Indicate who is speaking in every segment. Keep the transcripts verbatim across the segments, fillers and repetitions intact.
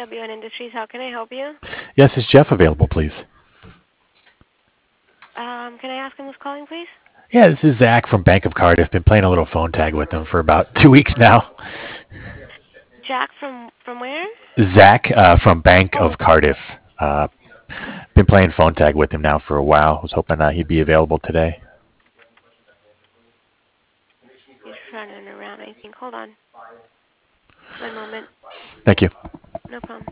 Speaker 1: W N Industries. How can I help you?
Speaker 2: Yes, is Jeff available, please?
Speaker 1: Um, can I ask him who's calling, please?
Speaker 2: Yeah, this is Zach from Bank of Cardiff. Been playing a little phone tag with him for about two weeks now.
Speaker 1: Jack from from where?
Speaker 2: Zach uh, from Bank
Speaker 1: Oh,
Speaker 2: of Cardiff. Uh, been playing phone tag with him now for a while. Was hoping uh, he'd be available today.
Speaker 1: he's running around, I think. Hold on. One moment.
Speaker 2: Thank you.
Speaker 1: No problem.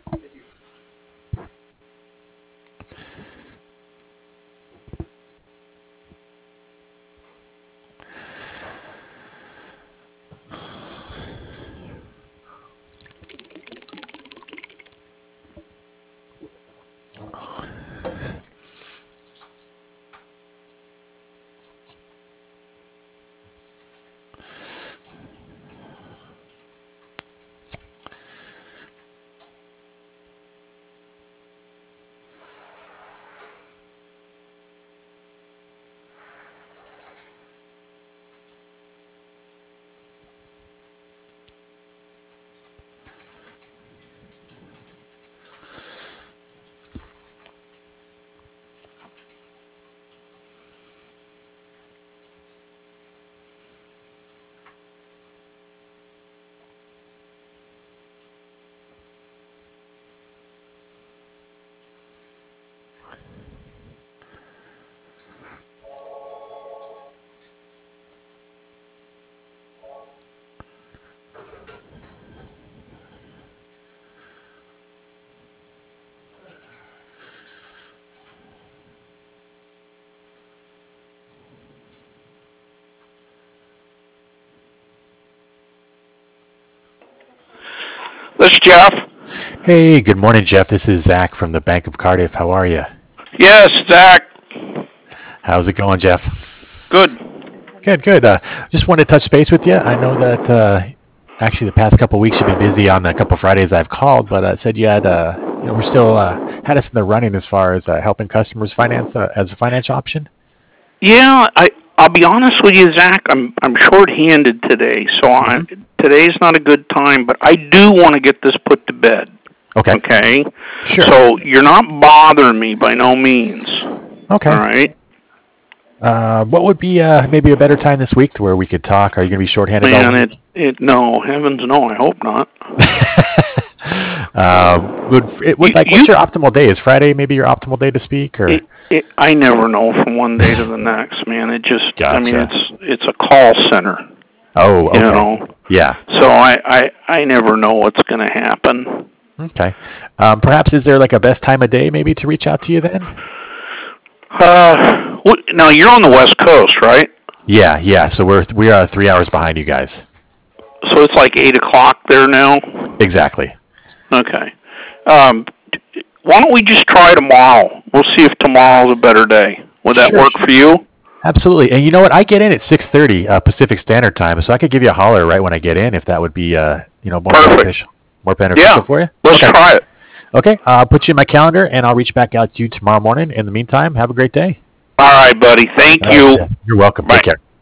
Speaker 3: This is Jeff.
Speaker 2: Hey, good morning, Jeff. This is Zach from the Bank of Cardiff. How are you?
Speaker 3: Yes, Zach.
Speaker 2: How's it going, Jeff?
Speaker 3: Good.
Speaker 2: Good, good. Uh, just wanted to touch base with you. I know that uh, actually the past couple of weeks you've been busy on the couple of Fridays I've called, but uh, said you had uh, you know, we're still uh, had us in the running as far as uh, helping customers finance uh, as a financial option.
Speaker 3: Yeah, I I'll be honest with you, Zach. I'm I'm short-handed today, so I,
Speaker 2: Mm-hmm.
Speaker 3: today's not a good time. But I do want to get this put to bed.
Speaker 2: Okay.
Speaker 3: Okay.
Speaker 2: Sure.
Speaker 3: So you're not bothering me by no means.
Speaker 2: Okay.
Speaker 3: All right.
Speaker 2: Uh, what would be uh, maybe a better time this week to where we could talk? Are you going to be shorthanded all
Speaker 3: Man,
Speaker 2: week?
Speaker 3: it it no heavens no. I hope not.
Speaker 2: um, would it would
Speaker 3: You,
Speaker 2: like
Speaker 3: you
Speaker 2: what's your optimal day? Is Friday maybe your optimal day to speak, or?
Speaker 3: it, it, I never know from one day to the next, man. It just I mean
Speaker 2: Gotcha.
Speaker 3: it's it's a call center,
Speaker 2: Oh,
Speaker 3: you
Speaker 2: okay.
Speaker 3: know.
Speaker 2: Yeah.
Speaker 3: So I I I never know what's going to happen.
Speaker 2: Okay. Um, perhaps is there like a best time of day maybe to reach out to you then?
Speaker 3: Uh, what, now you're on the West Coast, right?
Speaker 2: Yeah, yeah. So we're we are three hours behind you guys.
Speaker 3: So it's like eight o'clock there now.
Speaker 2: Exactly.
Speaker 3: Okay. Um, why don't we just try tomorrow? We'll see if tomorrow's a better day. Would that
Speaker 2: Sure.
Speaker 3: work for you?
Speaker 2: Absolutely. And you know what? I get in at six thirty uh, Pacific Standard Time, so I could give you a holler right when I get in if that would be uh, you know more
Speaker 3: Perfect.
Speaker 2: beneficial. More beneficial
Speaker 3: Yeah.
Speaker 2: for you.
Speaker 3: Let's
Speaker 2: Okay.
Speaker 3: try it.
Speaker 2: Okay. I'll put you in my calendar, and I'll reach back out to you tomorrow morning. In the meantime, have a great day.
Speaker 3: All right, buddy. Thank
Speaker 2: All right,
Speaker 3: you.
Speaker 2: Jeff. You're welcome.
Speaker 3: Bye.
Speaker 2: Take care.